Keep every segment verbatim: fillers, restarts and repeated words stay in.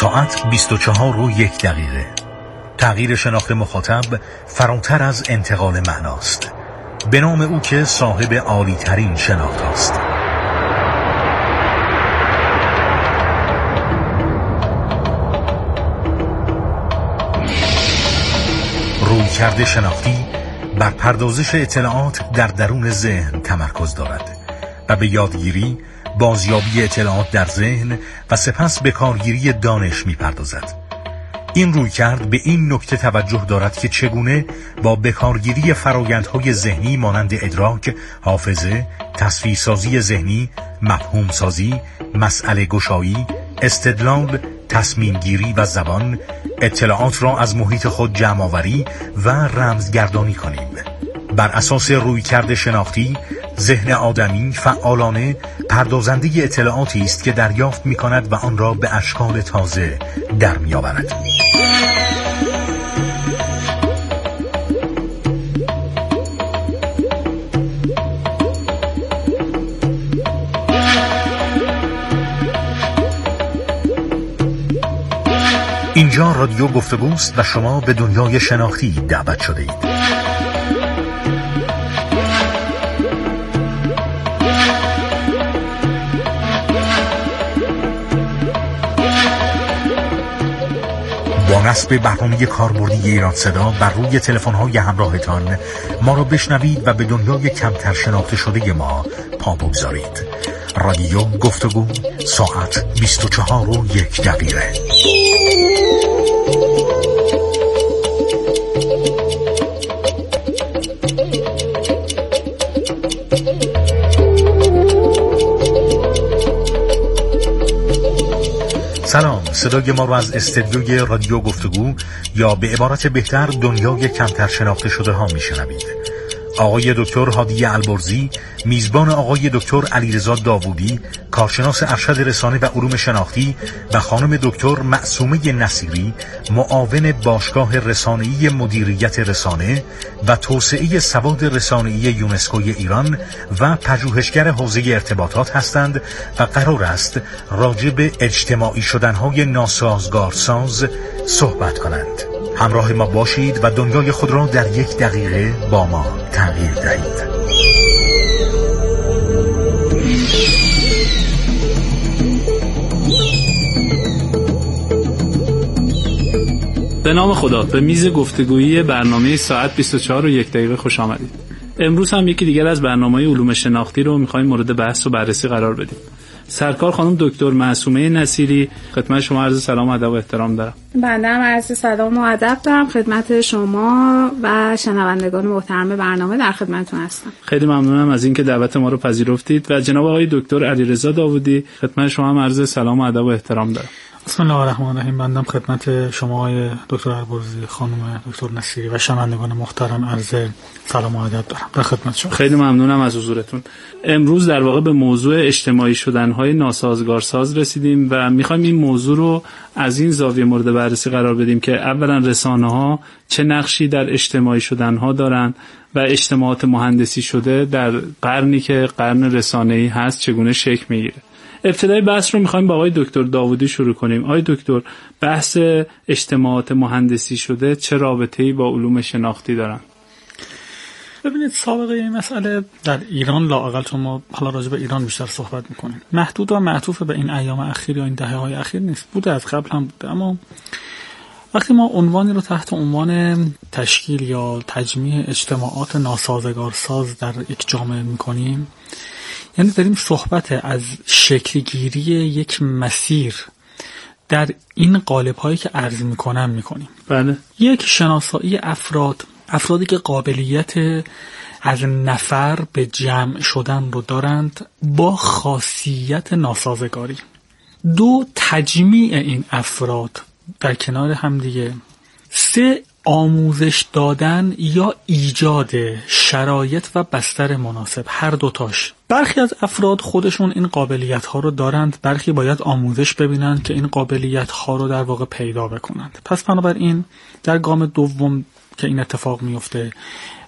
ساعت بیست و چهار و یک دقیقه. تغییر شناخت مخاطب فراتر از انتقال معناست، به نام او که صاحب عالی ترین شناخت است. رویکرد شناختی بر پردازش اطلاعات در درون ذهن تمرکز دارد و به یادگیری، بازیابی اطلاعات در ذهن و سپس به کارگیری دانش می‌پردازد. این رویکرد به این نکته توجه دارد که چگونه با بکارگیری فرایندهای ذهنی مانند ادراک، حافظه، تصویرسازی ذهنی، مفهوم سازی، مسئله گشایی، استدلال، تصمیم گیری و زبان، اطلاعات را از محیط خود جمع آوری و رمزگردانی کنیم. بر اساس رویکرد شناختی، ذهن آدمی فعالانه پردازنده اطلاعاتی است که دریافت می کند و آن را به اشکال تازه در می آورد. اینجا رادیو گفتگوست و شما به دنیای شناختی دعوت شده اید. با نصب برنامه کاربردی ایران صدا بر روی تلفن‌های همراهتان ما را بشنوید و به دنیای کمتر شناخته شده ما پا بگذارید. رادیو گفتگو، ساعت بیست و چهار و یک دقیقه. سلام، صدای ما رو از استدیوی رادیو گفتگو یا به عبارت بهتر دنیای کمتر شناخته شده ها میشنوید. آقای دکتر هادی البرزی، میزبان آقای دکتر علیرضا داوودی، کارشناس ارشد رسانه و علوم شناختی و خانم دکتر معصومه نصیری، معاون باشگاه رسانه‌ای مدیریت رسانه و توسعه سواد رسانه‌ای یونسکوی ایران و پژوهشگر حوزه ارتباطات هستند و قرار است راجع به اجتماعی شدن‌های ناسازگارساز صحبت کنند. همراه ما باشید و دنیای خود را در یک دقیقه با ما تغییر دهید. به نام خدا، به میز گفتگویی برنامه ساعت بیست و چهار و یک دقیقه خوش آمدید. امروز هم یکی دیگر از برنامه علوم شناختی رو می‌خوایم مورد بحث و بررسی قرار بدیم. سرکار خانم دکتر معصومه نصیری، خدمت شما عرض سلام و ادب و احترام دارم. بنده هم عرض سلام و ادب دارم خدمت شما و شنوندگان محترم برنامه، در خدمتتون هستم. خیلی ممنونم از اینکه دعوت ما رو پذیرفتید و جناب آقای دکتر علیرضا داوودی، خدمت شما هم عرض سلام و ادب و احترام دارم. بسم الله الرحمن الرحیم. بندم خدمت شما آقای دکتر البرزی، خانم دکتر نصیری و شنوندگان محترم عرض سلام و ادب دارم. در خدمت شما. خیلی ممنونم از حضورتون. امروز در واقع به موضوع اجتماعی شدن‌های ناسازگارساز رسیدیم و می‌خوایم این موضوع رو از این زاویه مورد بررسی قرار بدیم که اولا رسانه‌ها چه نقشی در اجتماعی شدن‌ها دارن و اجتماعات مهندسی شده در قرنی که قرن رسانه‌ای هست چگونه شکل می‌گیره. ابتدای بحث رو می‌خوایم با آقای دکتر داوودی شروع کنیم. آقای دکتر، بحث اجتماعات مهندسی شده چه رابطه‌ای با علوم شناختی دارن؟ ببینید، سابقه این مسئله در ایران لااقل، چون ما حالا راجع به ایران بیشتر صحبت می‌کنیم، محدود و معطوف به این ایام اخیر یا این دهه‌های اخیر نیست. بوده، از قبل هم بوده. اما وقتی ما عنوانی رو تحت عنوان تشکیل یا تجمیع اجتماعات ناسازگارساز در یک جامعه می‌کنیم، یعنی داریم صحبت از شکل‌گیری یک مسیر در این قالب‌هایی که عرض می‌کنم می‌کنیم. بله. یک شناسایی افراد افرادی که قابلیت از نفر به جمع شدن رو دارند با خاصیت ناسازگاری. دو، تجمیع این افراد در کنار هم دیگه. سه، آموزش دادن یا ایجاد شرایط و بستر مناسب، هر دوتاش. برخی از افراد خودشون این قابلیت ها رو دارند، برخی باید آموزش ببینند که این قابلیت ها رو در واقع پیدا بکنند. پس بنابراین در گام دوم که این اتفاق میفته،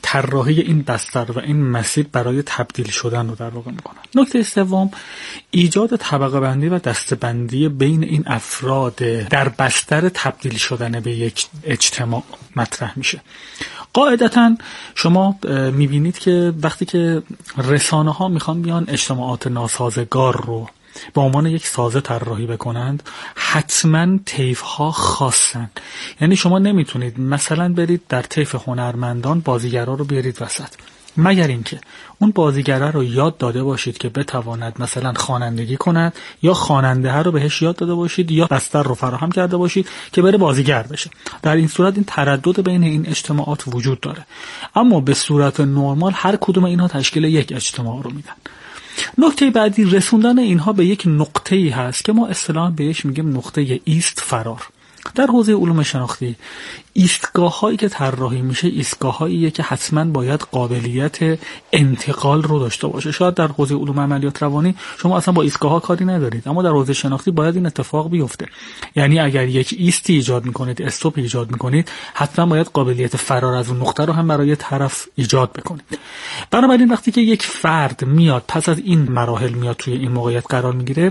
طراحی این بستر و این مسیر برای تبدیل شدن رو در واقع میکنن. نکته سوم، ایجاد طبقه بندی و دسته بندی بین این افراد در بستر تبدیل شدن به یک اجتماع مطرح میشه. قاعدتاً شما میبینید که وقتی که رسانه ها میخوان بیان اجتماعات ناسازگار رو به عنوان یک سازه طراحی بکنند، حتما طیف ها خاصن. یعنی شما نمیتونید مثلا برید در طیف هنرمندان بازیگرا رو بیارید وسط، مگر اینکه اون بازیگره رو یاد داده باشید که بتواند مثلا خوانندگی کند، یا خواننده ها رو بهش یاد داده باشید، یا بستر رو فراهم کرده باشید که بره بازیگر بشه. در این صورت این تردد بین این اجتماعات وجود داره. اما به صورت نرمال هر کدوم اینها تشکیل یک اجتماع رو میدن. نکته بعدی، رسوندن اینها به یک نقطه‌ای هست که ما اصطلاحاً بهش میگیم نقطه ایست فرار. در حوزه علوم شناختی ایستگاه هایی که طراحی میشه ایستگاه هاییه که حتما باید قابلیت انتقال رو داشته باشه. شاید در حوزه علوم عملیات روانی شما اصلا با ایستگاه ها کاری ندارید، اما در حوزه شناختی باید این اتفاق بیفته. یعنی اگر یک ایستی ایجاد میکنید، استاپ ایجاد میکنید، حتما باید قابلیت فرار از اون نقطه رو هم برای طرف ایجاد بکنید. بنابراین وقتی که یک فرد میاد پس از این مراحل میاد توی این موقعیت قرار میگیره،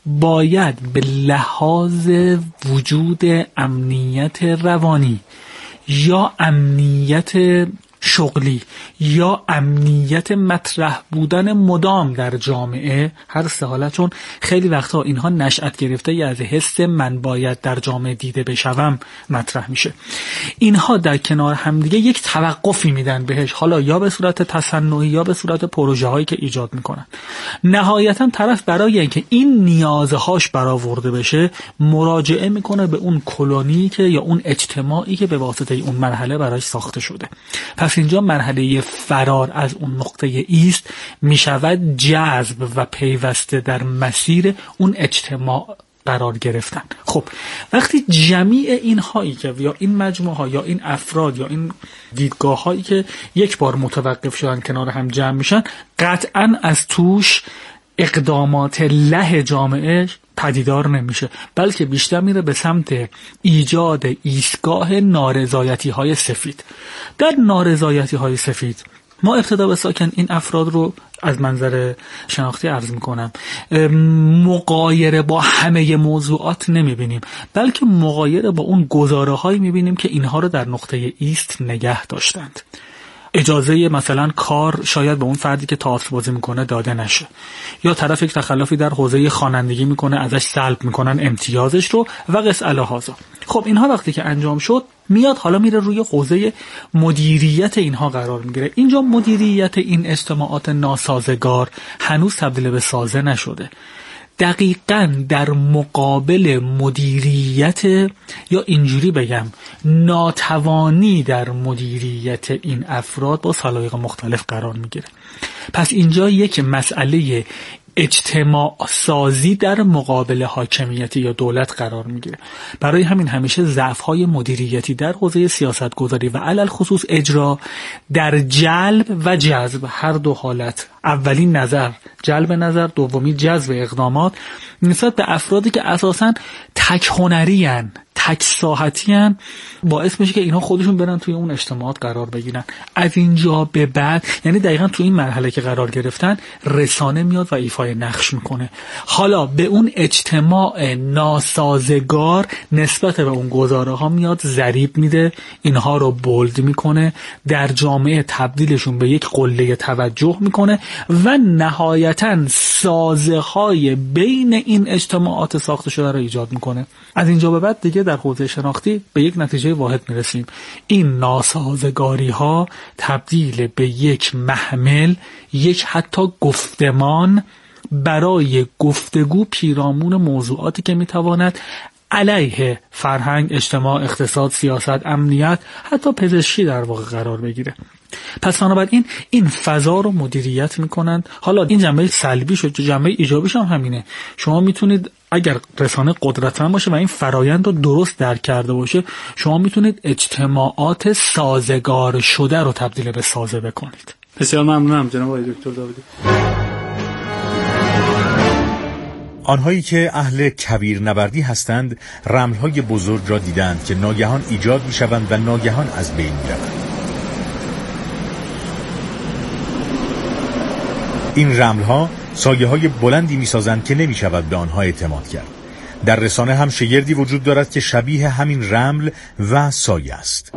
باید به لحاظ وجود امنیت روانی یا امنیت شغلی یا امنیت مطرح بودن مدام در جامعه، هر سه حالت، چون خیلی وقتا اینها نشأت گرفته ی از حس من باید در جامعه دیده بشوم مطرح میشه. اینها در کنار همدیگه یک توقفی میدن بهش، حالا یا به صورت تصنعی یا به صورت پروژه هایی که ایجاد میکنن. نهایتا طرف برای اینکه این نیازهاش برآورده بشه مراجعه میکنه به اون کلونی که یا اون اجتماعی که به واسطه اون مرحله براش ساخته شده. پس اینجا مرحله فرار از اون نقطه ایست می شود جذب و پیوسته در مسیر اون اجتماع قرار گرفتن. خب وقتی جمیع این هایی که یا این مجموعه ها یا این افراد یا این دیدگاه هایی که یک بار متوقف شدن کنار هم جمع میشن، قطعا از توش اقدامات له جامعه پدیدار نمیشه، بلکه بیشتر میره به سمت ایجاد ایستگاه نارضایتی های سفید. در نارضایتی های سفید ما ابتدا به ساکن این افراد رو از منظر شناختی عرض میکنم مغایره با همه موضوعات نمیبینیم، بلکه مغایره با اون گزاره هایی میبینیم که اینها رو در نقطه ایست نگه داشتند. اجازه مثلا کار شاید به اون فردی که تئاتر بازی میکنه داده نشه، یا طرف یک تخلفی در حوزه خوانندگی میکنه ازش سلب میکنن امتیازش رو و قص الهازا. خب اینها وقتی که انجام شد میاد حالا میره روی حوزه مدیریت اینها قرار میگیره. اینجا مدیریت این اجتماعات ناسازگار هنوز تبدیل به سازه نشده. دقیقاً در مقابل مدیریت، یا اینجوری بگم ناتوانی در مدیریت این افراد با سلایق مختلف قرار میگیره. پس اینجا یک مسئله اجتماع سازی در مقابل حاکمیتی یا دولت قرار میگیره. برای همین همیشه ضعف‌های مدیریتی در حوزه سیاست گذاری و علل خصوص اجرا در جلب و جذب، هر دو حالت، اولین نظر جلب نظر، دومی جذب اقدامات نسبت به افرادی که اساساً تک هنری ان، تک ساحتی ان، باعث میشه که اینها خودشون برن توی اون اجتماعات قرار بگیرن. از اینجا به بعد یعنی دقیقاً توی این مرحله که قرار گرفتن رسانه میاد و ایفای نقش میکنه. حالا به اون اجتماع ناسازگار نسبت به اون گزاره ها میاد ضریب میده، اینها رو بولد میکنه، در جامعه تبدیلشون به یک قله توجه میکنه و نهایتاً سازه های بین این اجتماعات ساخته شده رو ایجاد میکنه. از اینجا به بعد دیگه در حوزه شناختی به یک نتیجه واحد میرسیم: این ناسازگاری ها تبدیل به یک محمل، یک حتی گفتمان برای گفتگو پیرامون موضوعاتی که میتواند علیه فرهنگ، اجتماع، اقتصاد، سیاست، امنیت، حتی پزشکی در واقع قرار بگیره. پس بنابراین این فضا رو مدیریت میکنن. حالا این جنبه سلبی شد، جنبه ایجابیش هم همینه. شما میتونید اگر رسانه قدرتمند باشه و این فرایند رو درست درک کرده باشه، شما میتونید اجتماعات سازگار شده رو تبدیل به سازه بکنید. بسیار ممنونم جناب آقای دکتر داودی. آنهایی که اهل کویر نوردی هستند رمل‌های بزرگ را دیدند که ناگهان ایجاد می‌شوند و ناگهان از بین می‌روند. این رمل‌ها سایه‌های بلندی می‌سازند که نمی‌شود به آنها اعتماد کرد. در رسانه هم شگردی وجود دارد که شبیه همین رمل و سایه است.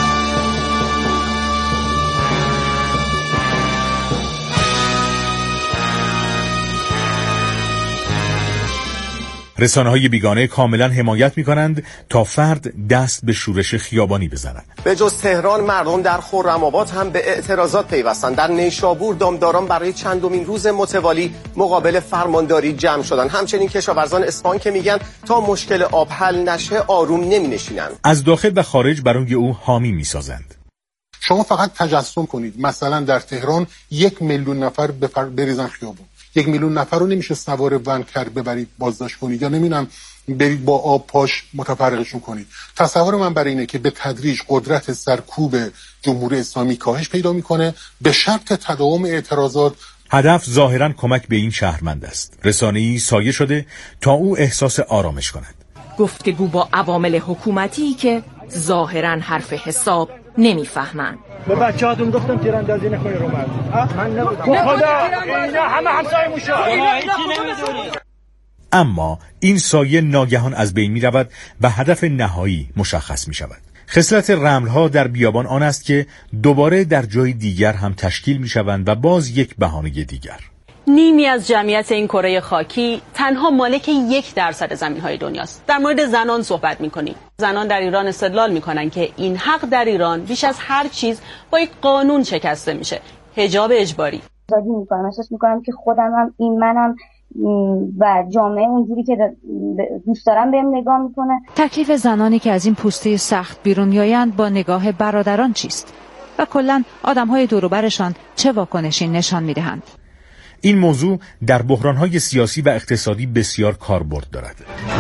رسانه‌های بیگانه کاملا حمایت می‌کنند تا فرد دست به شورش خیابانی بزند. به جز تهران، مردم در خرم‌آباد هم به اعتراضات پیوستند. در نیشابور دامداران برای چندمین روز متوالی مقابل فرمانداری جمع شدند. همچنین کشاورزان اصفهان که میگن تا مشکل آب حل نشه آروم نمی‌نشینند. از داخل و خارج برای او حامی می‌سازند. شما فقط تجسم کنید مثلا در تهران یک میلیون نفر بفر... بریزن خیابون. یک میلیون نفر رو نمیشه سوار ون کرد ببرید بازداشت کنید یا نمیدونم برید با آب پاش متفرقشون کنید. تصور من برای اینه که به تدریج قدرت سرکوب جمهوری اسلامی کاهش پیدا میکنه به شرط تداوم اعتراضات. هدف ظاهراً کمک به این شهروند است. رسانه‌ای سایه شده تا او احساس آرامش کند. گفتگو با عوامل حکومتی که ظاهراً حرف حساب نمیفهمند. به بچه‌هاتون گفتم تیراندازی نکنید رو مرد. من نبودم. خدا اینا همه همسایه موشا. اما این سایه ناگهان از بین می رود و هدف نهایی مشخص می شود. خصلت رمل‌ها در بیابان آن است که دوباره در جای دیگر هم تشکیل می شوند و باز یک بهانه دیگر. نیمی از جمعیت این کره خاکی تنها مالک یک درصد زمین‌های دنیاست. در مورد زنان صحبت می‌کنیم. زنان در ایران استدلال می‌کنن که این حق در ایران بیش از هر چیز با یک قانون شکسته میشه. حجاب اجباری. آزادی می‌کنم، احساس می‌کنم که خودم هم این منم و جامعه اونجوری که دوست دارم بهم نگاه می‌کنه. تکلیف زنانی که از این پوسته سخت بیرون می‌آیند با نگاه برادران چیست؟ و کلاً آدم‌های دور و برشان چه واکنشی نشان می‌دهند؟ این موضوع در بحران‌های سیاسی و اقتصادی بسیار کاربرد دارد.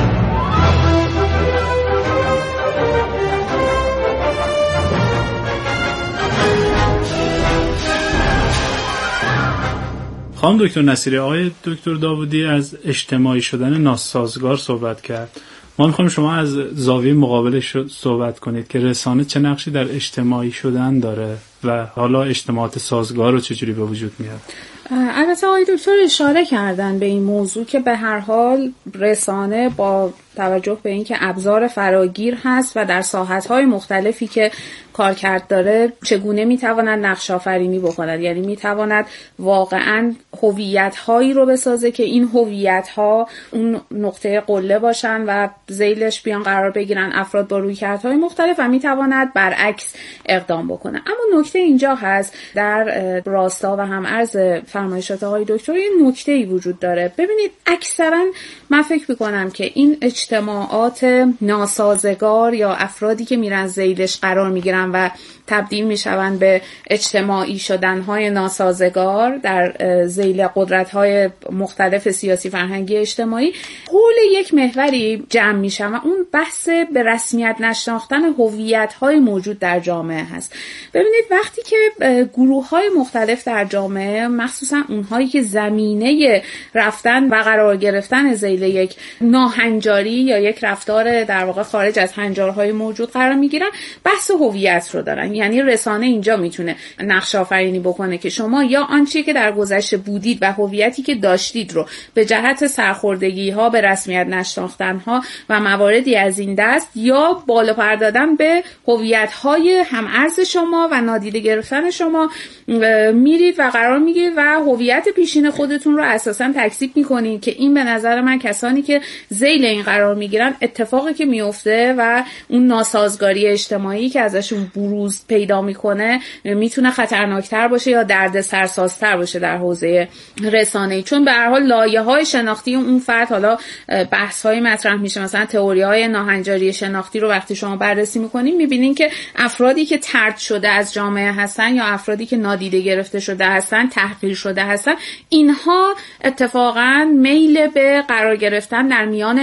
خانم دکتر نصیری، آقای دکتر داوودی از اجتماعی شدن ناسازگار صحبت کرد. ما می‌خوایم شما از زاویه مقابلش صحبت کنید که رسانه چه نقشی در اجتماعی شدن داره و حالا اجتماعات سازگار رو چجوری به وجود میاد؟ البته آقای دکتر اشاره کردن به این موضوع که به هر حال رسانه با توجه به اینکه ابزار فراگیر هست و در ساحت‌های مختلفی که کارکرد داره چگونه میتواند نقش آفرینی بکند، یعنی میتواند واقعاً هویت‌هایی رو بسازه که این هویت‌ها اون نقطه قله باشن و ذیلش بیان قرار بگیرن افراد با رویکردهای مختلف و میتواند برعکس اقدام بکنه. اما نکته اینجا هست در راستا و هم عرض فرمایشات آقای دکتر این نکته‌ای وجود داره. ببینید اکثرا من فکر می‌کنم که این اجتماعات ناسازگار یا افرادی که میرن ذیلش قرار میگیرن و تبدیل میشوند به اجتماعی شدنهای ناسازگار در ذیل قدرت‌های مختلف سیاسی فرهنگی اجتماعی حول یک محوری جمع میشن و اون بحث به رسمیت نشناختن هویت‌های موجود در جامعه هست. ببینید وقتی که گروه‌های مختلف در جامعه مخصوصا اونهایی که زمینه رفتن و قرار گرفتن ذیل یک ناهنجاری یا یک رفتار در واقع خارج از هنجارهای موجود قرار میگیرن بحث هویت رو دارن. یعنی رسانه اینجا میتونه نقش آفرینی بکنه که شما یا آنچه که در گذشته بودید و هویتی که داشتید رو به جهت سرخوردگی ها به رسمیت نشناختن ها و مواردی از این دست یا بالا پر دادن به هویت های هم‌ارز شما و نادیده گرفتن شما میرید و قرار میگیرید و هویت پیشین خودتون رو اساسا تکذیب میکنید که این به نظر من کسانی که ذیل این قرار میگیرن اتفاقی که میفته و اون ناسازگاری اجتماعی که ازشون بروز پیدا میکنه میتونه خطرناکتر باشه یا دردسرسازتر باشه در حوزه رسانه‌ای، چون به هر حال لایه‌های شناختی اون فرد، حالا بحث‌های مطرح میشه مثلا تئوری‌های ناهنجاری شناختی رو وقتی شما بررسی میکنین میبینین که افرادی که طرد شده از جامعه هستن یا افرادی که نادیده گرفته شده هستن، تحقیر شده هستن، اینها اتفاقاً میل به قرار گرفتن در میان ناهنجاری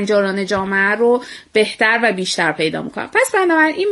هنجاران جامعه رو بهتر و بیشتر پیدا میکنن. پس بنابراین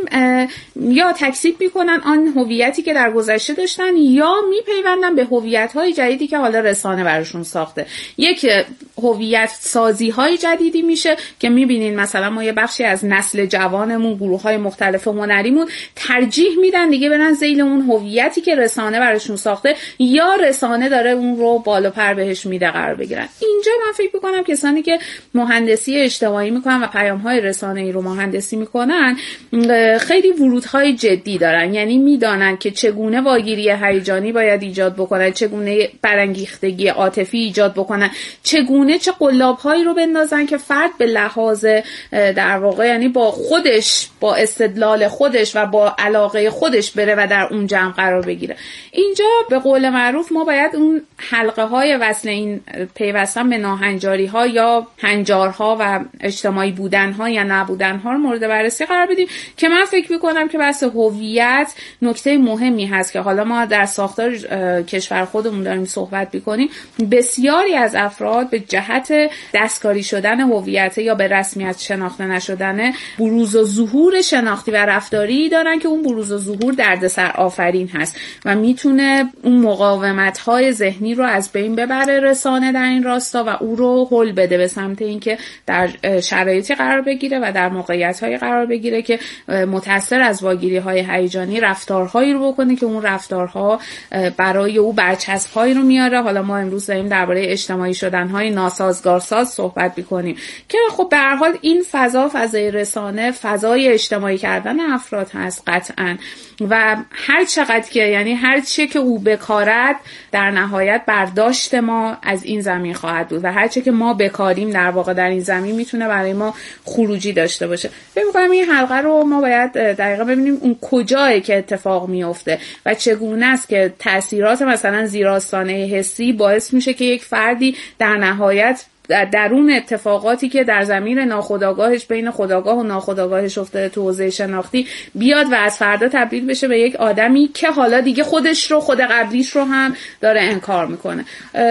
یا تکذیب میکنن آن هویتی که در گذشته داشتن یا میپیوندن به هویت‌های جدیدی که حالا رسانه براشون ساخته. یک هویت سازی‌های جدیدی میشه که میبینین مثلا ما یه بخشی از نسل جوانمون، گروه‌های مختلف هنریمون ترجیح میدن دیگه برن ذیل اون هویتی که رسانه براشون ساخته یا رسانه داره اون رو بالا پر بهش میده قرار بگیرن. اینجا من فکر میکنم کسانی که مهندسی اجتماعی میکنن و پیام‌های رسانه‌ای رو مهندسی میکنن خیلی ورودهای جدی دارن، یعنی میدانن که چگونه واگیری هیجانی باید ایجاد بکنن، چگونه برانگیختگی عاطفی ایجاد بکنن، چگونه چه قلاب‌هایی رو بندازن که فرد به لحاظ در واقع یعنی با خودش، با استدلال خودش و با علاقه خودش بره و در اون جمع قرار بگیره. اینجا به قول معروف ما باید اون حلقه های وصل این پیوستن به ناهنجاری ها یا هنجارها و اجتماعی بودن ها یا نبودن ها رو مورد بررسی قرار بدیم که من فکر میکنم که بحث هویت نکته مهمی هست که حالا ما در ساختار کشور خودمون داریم صحبت میکنیم. بسیاری از افراد به جهت دستکاری شدن هویت یا به رسمیت شناخته نشدن بروز و ظهور شناختی و رفتاری دارن که اون بروز و ظهور دردسر آفرین هست و میتونه اون مقاومت‌های ذهنی رو از بین ببره رسانه در این راستا و او رو هل بده به سمت اینکه در شرایطی قرار بگیره و در موقعیت‌های قرار بگیره که متأثر از واگیری‌های هیجانی رفتارهایی رو بکنه که اون رفتارها برای او برچسب‌هایی رو میاره. حالا ما امروز داریم درباره اجتماعی شدن‌های ناسازگارساز صحبت می‌کنیم که خب به هر حال این فضا فضای رسانه فضای اجتماعی کردن افراد هست قطعاً و هر چقدر که یعنی هر چه که او بکارد در نهایت برداشت ما از این زمین خواهد بود و هر چه که ما بکاریم در واقع در این زمین میتونه برای ما خروجی داشته باشه. فکر می‌کنم این حلقه رو ما باید دقیقاً ببینیم اون کجایی که اتفاق میفته و چگونه است که تأثیرات مثلا زیراستانه حسی باعث میشه که یک فردی در نهایت در درون اتفاقاتی که در ضمیر ناخودآگاهش بین خودآگاه و ناخودآگاهش افتاده تو حوزه شناختی بیاد و از فردا تبدیل بشه به یک آدمی که حالا دیگه خودش رو خود قبلیش رو هم داره انکار میکنه.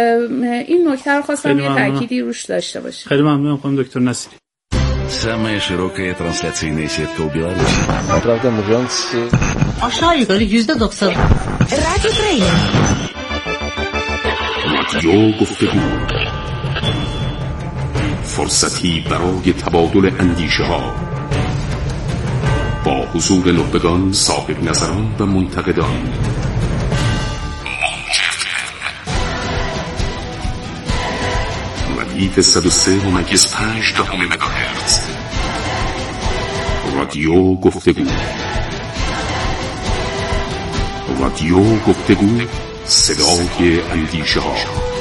این نکته رو خواستم یه تأکیدی روش داشته باشه. خیلی ممنونم خانم دکتر نصیری. Самая широкая трансляционная сетка у Беларуси. Правда, mówiąc... Aşağı yukarı yüzde doksan. Радио Украина. رادیو گفتگو. فرصتی برای تبادل اندیشه ها با حضور نخبگان، صاحب نظران و منتقدان. ردیف صد و سه و مگز پنج دهم مگاهرتز. رادیو گفتگو. رادیو گفتگو، صدای اندیشه ها.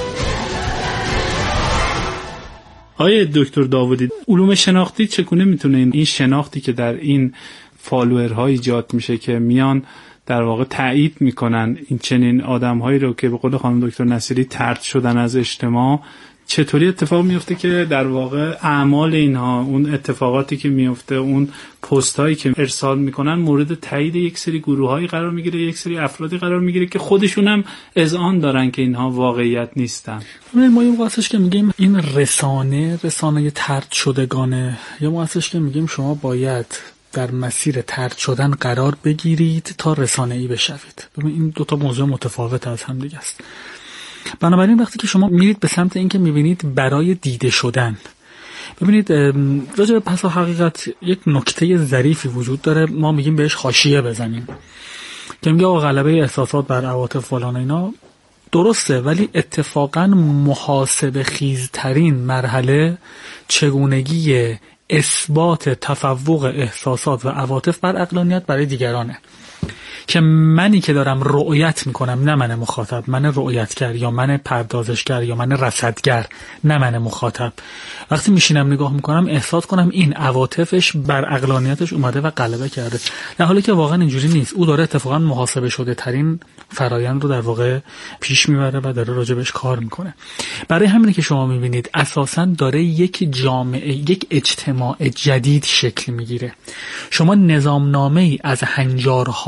آیه دکتر داوودی، علوم شناختی چگونه میتونه این شناختی که در این فالوورها ایجاد میشه که میان در واقع تایید میکنن این چنین آدمهایی رو که به قول خانم دکتر نصیری طرد شدن از اجتماع، چطوری اتفاق میفته که در واقع اعمال اینها، اون اتفاقاتی که میفته، اون پستایی که ارسال میکنن مورد تایید یک سری گروه‌هایی قرار میگیره، یک سری افرادی قرار میگیره که خودشون هم اذعان دارن که اینها واقعیت نیستن. ما یه واسش که میگیم این رسانه رسانه طرد شدگانه، یا ما واسش که میگیم شما باید در مسیر طرد شدن قرار بگیرید تا رسانه‌ای بشوید. ببین این دو تا موضوع متفاوت از هم دیگه است. بنابراین وقتی که شما میرید به سمت این که میبینید برای دیده شدن، ببینید راجع به پس حقیقت یک نکته ظریفی وجود داره، ما میگیم بهش حاشیه بزنیم که میگه آقا غلبه احساسات بر عواطف فلان اینا درسته، ولی اتفاقا محاسبه خیزترین مرحله چگونگی اثبات تفوق احساسات و عواطف بر عقلانیت برای دیگرانه، که منی که دارم رؤیت میکنم، نه من مخاطب، من رؤیتگر یا من پردازشگر یا من رصدگر، نه من مخاطب، وقتی میشینم نگاه میکنم احساس کنم این عواطفش بر عقلانیتش اومده و غلبه کرده، در حالی که واقعا اینجوری نیست. او داره اتفاقا محاسبه شده ترین فرایند رو در واقع پیش میبره و داره راجبش کار میکنه. برای همینه که شما میبینید اساسا داره یک جامعه، یک اجتماع جدید شکل میگیره. شما نظامنامه‌ای از هنجارها با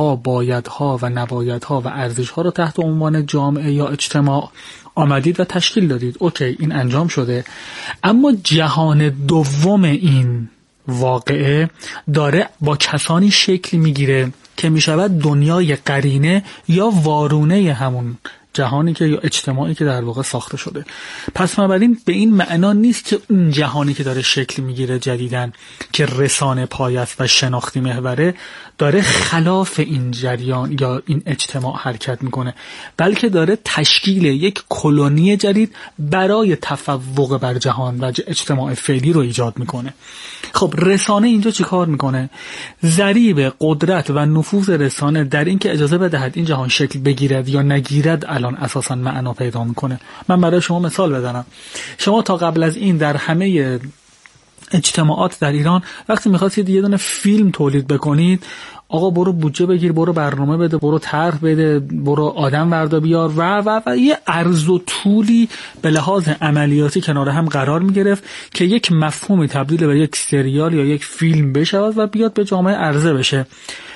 بایدها و نبایدها و ارزشها رو تحت عنوان جامعه یا اجتماع آمدید و تشکیل دادید. اوکی، این انجام شده، اما جهان دوم این واقعه داره با کسانی شکل میگیره که میشود دنیای قرینه یا وارونه همون جهانی که یا اجتماعی که در واقع ساخته شده. پس بنابراین به این معنا نیست که اون جهانی که داره شکل میگیره جدیدن که رسانه پایست و شناختی محوره داره خلاف این جریان یا این اجتماع حرکت میکنه، بلکه داره تشکیل یک کلونی جدید برای تفوق بر جهان و اجتماع فعلی رو ایجاد میکنه. خب رسانه اینجا چی کار میکنه؟ ضریب قدرت و نفوذ رسانه در این که اجازه بدهد این جهان شکل بگیرد یا نگیرد الان اساسا معنا پیدا میکنه. من برای شما مثال بزنم. شما تا قبل از این در همه اجتماعات در ایران وقتی میخواستید یه دونه فیلم تولید بکنید، آقا برو بودجه بگیر، برو برنامه بده، برو طرح بده، برو آدم وردا بیار و و و یه عرض و طولی به لحاظ عملیاتی کنار هم قرار میگرفت که یک مفهومی تبدیل به یک سریال یا یک فیلم بشه و بیاد به جامعه عرضه بشه.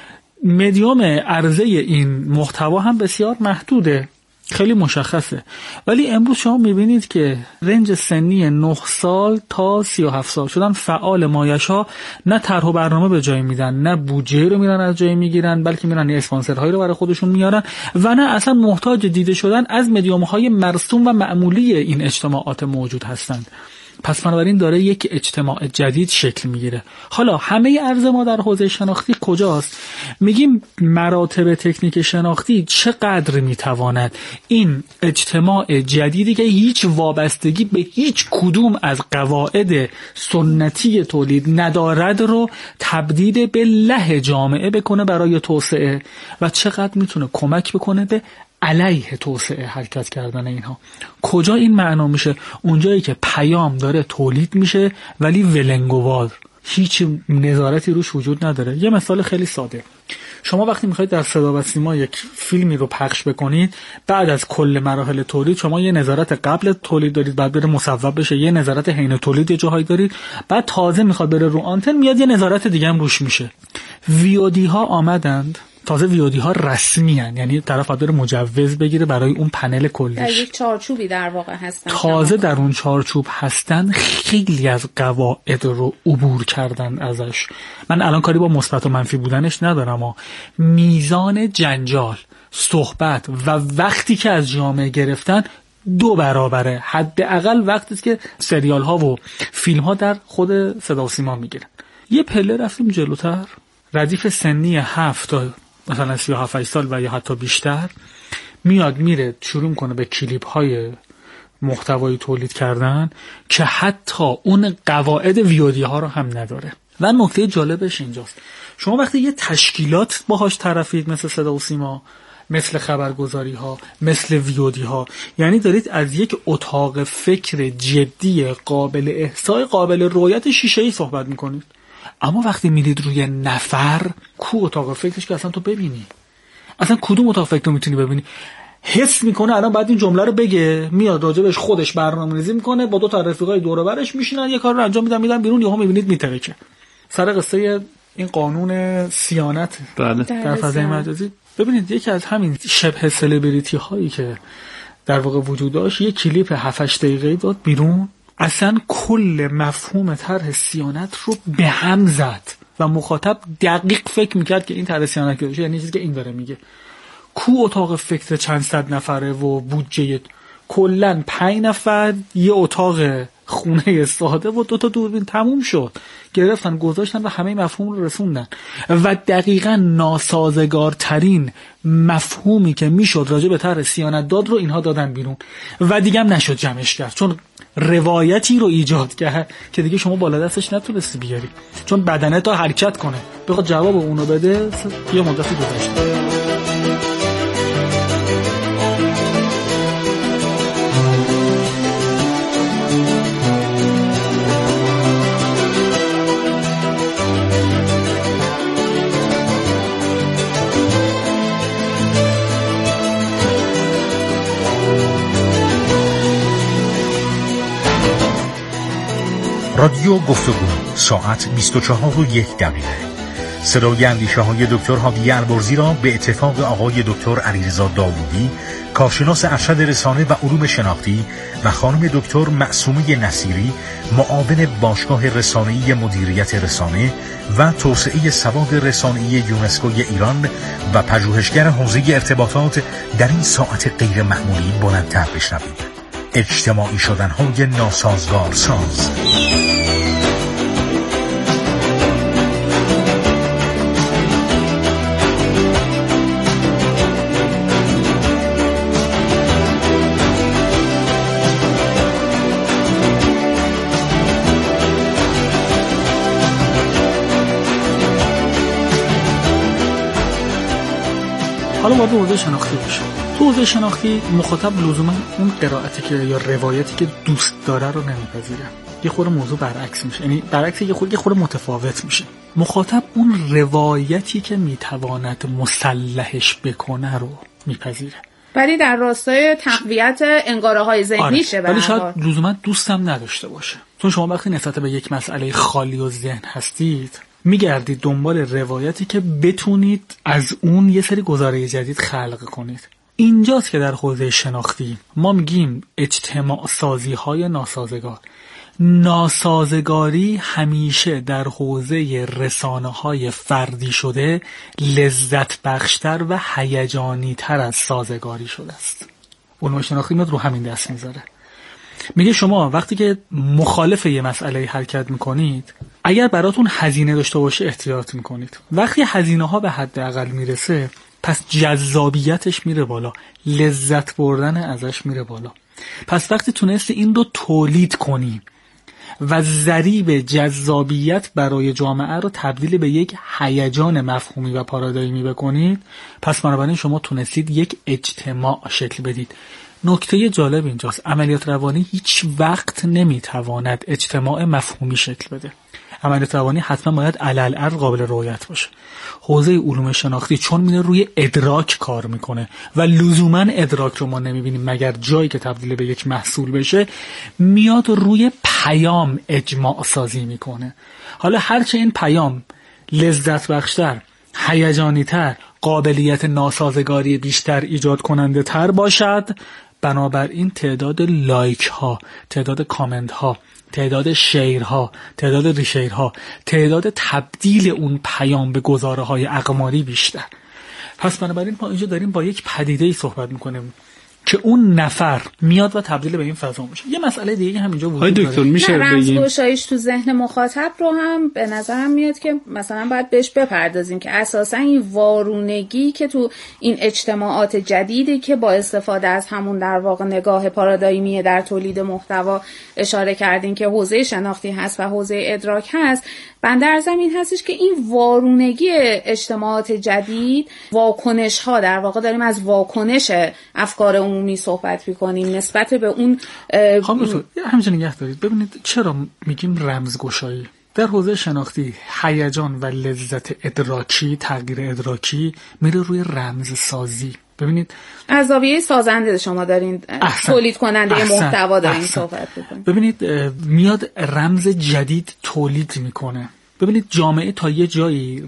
مدیوم عرضه این محتوا هم بسیار محدوده، خیلی مشخصه، ولی امروز شما میبینید که رنج سنی نه سال تا سی و هفت سال شدن فعال مایش‌ها نه طرح و برنامه به جای میدن، نه بودجه رو میرن از جای میگیرن، بلکه میرن اسپانسرهایی رو برای خودشون میارن و نه اصلا محتاج دیده شدن از مدیوم‌های مرسوم و معمولی این اجتماعات موجود هستند. پس بنابراین داره یک اجتماع جدید شکل میگیره. حالا همه عرض ما در حوزه شناختی کجاست؟ میگیم مراتب تکنیک شناختی چقدر میتواند این اجتماع جدیدی که هیچ وابستگی به هیچ کدوم از قواعد سنتی تولید ندارد رو تبدیل به له جامعه بکنه برای توسعه و چقدر میتونه کمک بکنه به علیه توسعه حرکت کردن اینها. کجا این معنا میشه؟ اونجایی که پیام داره تولید میشه ولی ولنگوار، هیچ نظارتی روش وجود نداره. یه مثال خیلی ساده، شما وقتی میخواید در صدا و سیما یک فیلمی رو پخش بکنید، بعد از کل مراحل تولید شما یه نظارت قبل تولید دارید، بعد بره مصوب بشه، یه نظارت حین تولید یه جاهایی دارید، بعد تازه میخواد بره رو آنتن میاد یه نظارت دیگه هم روش میشه. وی او دی ها آمدند، تازه وی او دی ها رسمی هن، یعنی طرف باید بره مجوز بگیره برای اون پنل کلیش، در یک چارچوبی در واقع هستن، تازه در اون چارچوب هستن، خیلی از قواعد رو عبور کردن ازش. من الان کاری با مثبت و منفی بودنش ندارم، اما میزان جنجال، صحبت و وقتی که از جامعه گرفتن دو برابره، حداقل وقتی که سریال ها و فیلم ها در خود صدا و سیما میگیرن. یه پله رفتیم جلوتر، ردیف سنی هفت تا مثلا سی و هفت سال و یا حتی بیشتر میاد میره شروع کنه به کلیپ های محتوایی تولید کردن که حتی اون قواعد ویودی ها رو هم نداره. و نکته جالبش اینجاست، شما وقتی یه تشکیلات باهاش طرفید مثل صدا و سیما، مثل خبرگزاری ها، مثل ویودی ها، یعنی دارید از یک اتاق فکر جدی قابل احصای قابل رویت شیشه‌ای صحبت میکنید. اما وقتی میرید روی نفر، کو اتاق فکرش که اصلا تو ببینی؟ اصلا کدوم اتاق فکر رو میتونی ببینی؟ حس میکنه الان بعد این جمله رو بگه، میاد راجبش خودش برنامه‌ریزی میکنه، با دو تا رفیقای دور و برش میشینن یه کار رو انجام میدن، میدن بیرون، یهو میبینید میترکه. سر قصه این قانون صیانت در فضای مجازی ببینید، یکی از همین شبه سلبریتی هایی که در واقع وجود داشت یه کلیپ هفت هشت دقیقه‌ای داد بیرون، اصلا کل مفهوم طرح صیانت رو به هم زد و مخاطب دقیق فکر میکرد که این طرح صیانت که یعنی چیزی که این داره میگه. کو اتاق فکر چند صد نفره و بودجه کلن پنج نفر، یه اتاق خونه ساده و دو تا دوربین، تموم شد. گرفتن گذاشتن و همه مفهوم رو رسوندن و دقیقاً ناسازگارترین مفهومی که میشد راجع به طرح صیانت داد رو اینها دادن بیرون و دیگه هم نشد جمعش کرد، چون روایتی رو ایجاد کرد که دیگه شما بالا دستش نتونستی بیاری، چون بدنه تا حرکت کنه بخواد جواب اونو بده یه مدتی گذشته. رادیو گفتگو، ساعت بیست و چهار و یک دقیقه. صدای اندیشه های دکتر هادی البرزی را به اتفاق آقای دکتر علیرضا داوودی، کارشناس ارشد رسانه و علوم شناختی و خانم دکتر معصومه نصیری، معاون باشگاه رسانه‌ای مدیریت رسانه و توسعه سواد رسانه‌ای یونسکوی ایران و پژوهشگر حوزه ارتباطات در این ساعت غیر معمولی بلندتر بشنوید. اجتماعی شدن‌های ناسازگار ساز. حالا باید حوزه شناختی باشه. تو حوزه شناختی مخاطب لزوما اون قرائتی که یا روایتی که دوست داره رو نمیپذیره. یه خورده موضوع برعکس میشه، یعنی برعکس یه خورده یه خورده متفاوت میشه. مخاطب اون روایتی که میتواند مسلحش بکنه رو میپذیره. ولی در راستای تقویت انگاره‌های ذهنیشه. آره. ولی شاید لزوما دوستم نداشته باشه. چون شما وقتی نسبت به یک مسئله خالی و ذهن هستید، میگردید دنبال روایتی که بتونید از اون یه سری گزاره جدید خلق کنید. اینجاست که در حوزه شناختی ما میگیم اجتماع سازی های ناسازگار. ناسازگاری همیشه در حوزه رسانه های فردی شده لذت بخشتر و هیجانی تر از سازگاری شده است. علوم شناختی میاد رو همین دست میذاره. میگه شما وقتی که مخالف یه مسئله حرکت میکنید، اگر براتون هزینه داشته باشه احتیاط میکنید. وقتی هزینه ها به حد اقل میرسه، پس جذابیتش میره بالا، لذت بردن ازش میره بالا. پس وقتی تونستی این رو تولید کنی و ضریب جذابیت برای جامعه رو تبدیل به یک هیجان مفهومی و پارادایمی بکنید، پس بنابراین شما تونستید یک اجتماع شکل بدید. نکته جالب اینجاست، عملیات روانی هیچ وقت نمیتواند اجتماع مفهومی شکل بده. عملیات روانی حتما باید علل قابل رؤیت باشه. حوزه علوم شناختی چون میره روی ادراک کار میکنه و لزوما ادراک رو ما نمیبینیم مگر جایی که تبدیل به یک محصول بشه، میاد روی پیام اجماع سازی میکنه. حالا هرچه این پیام لذت بخشتر، هیجانی تر، قابلیت ناسازگاری بیشتر ایجاد کننده تر باشد، بنابراین تعداد لایک ها، تعداد کامنت ها، تعداد شیر ها، تعداد ریشیر ها، تعداد تبدیل اون پیام به گزاره های اقماری بیشتر. پس بنابراین ما اینجا داریم با یک پدیده‌ای صحبت میکنیم که اون نفر میاد و تبدیل به این فضا میشه. یه مسئله دیگه هم اینجا وجود داره. دکتر میشه بگیم رمزگشاییش تو ذهن مخاطب رو هم به نظرم میاد که مثلا باید بهش بپردازیم که اساسا این وارونگی که تو این اجتماعات جدیدی که با استفاده از همون در واقع نگاه پارادایمی در تولید محتوا اشاره کردین که حوزه شناختی هست و حوزه ادراک هست، بنده عرضم این هستش که این وارونگی اجتماعات جدید، واکنش ها، در واقع داریم از واکنش افکار عمومی صحبت می‌کنیم نسبت به اون خانم همینجا نگه دارید. ببینید چرا میگیم رمزگشایی در حوزه شناختی؟ هیجان و لذت ادراکی، تغییر ادراکی میره روی رمز سازی. ببینید از زاویه سازنده شما دارین، تولید کننده محتوا دارین صحبت می‌کنید. ببینید میاد رمز جدید تولید میکنه. ببینید جامعه تا یه جایی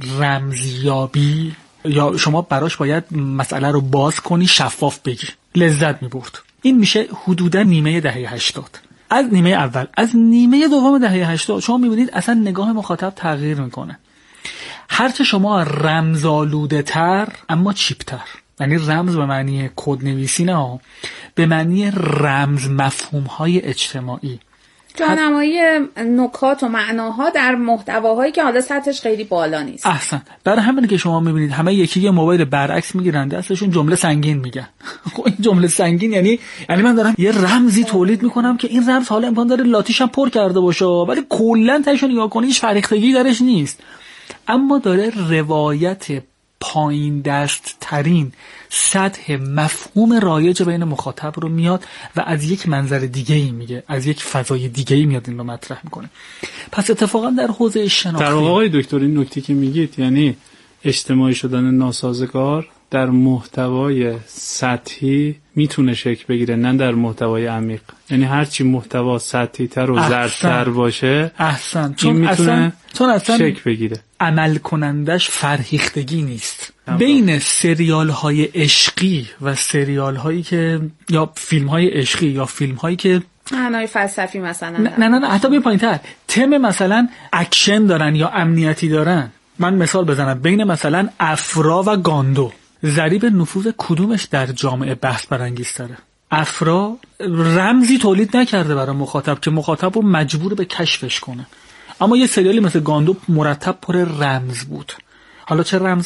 رمزیابی یا شما براش باید مسئله رو باز کنی، شفاف بگی، لذت میبرد. این میشه حدودا نیمه دهه هشتاد. از نیمه اول، از نیمه دوم دهه هشتاد شما میبینید اصلا نگاه مخاطب تغییر میکنه. هرچه شما رمزآلوده تر اما چیپ تر، یعنی رمز به معنی کد نویسی نه، به معنی رمز مفهوم های اجتماعی، جانمایی نکات و معناها در محتواهایی که حالا سطحش خیلی بالا نیست. احسن. برای همینه که شما میبینید همه یکی یه موبایل برعکس میگیرن دستشون، جمله سنگین میگن. خب این جمله سنگین یعنی یعنی من دارم یه رمزی تولید میکنم که این رمز حالا امکان داره لاتیش هم پر کرده باشه، ولی کلا تاشو نگاه کنی هیچ فرهیختگی درش نیست، اما داره روایت پایین دست ترین سطح مفهوم رایج بین مخاطب رو میاد و از یک منظر دیگه ای میگه، از یک فضای دیگه ای میاد این رو مطرح میکنه. پس اتفاقا در حوزه شناختی در واقع دکتر این نکته که میگید، یعنی اجتماعی شدن ناسازگار در محتوای سطحی میتونه شکل بگیره، نه در محتوای عمیق. یعنی هرچی محتوا سطحی تر و ظرف‌تر باشه احسن چون میتونه چون اصلا شکل بگیره. عمل کنندش فرهیختگی نیست. بین سریال های عشقی و سریال هایی که یا فیلم های عشقی یا فیلم هایی که معنای فلسفی مثلا نه نه نه حتی به پایین تر تم مثلا اکشن دارن یا امنیتی دارن، من مثال بزنم بین مثلا افرا و گاندو، ضریب نفوذ کدومش در جامعه بحث برانگیزتره؟ افرا رمزی تولید نکرده برای مخاطب که مخاطب رو مجبور به کشفش کنه، اما یه سریالی مثل گاندو مرتب پر رمز بود. حالا چه رمز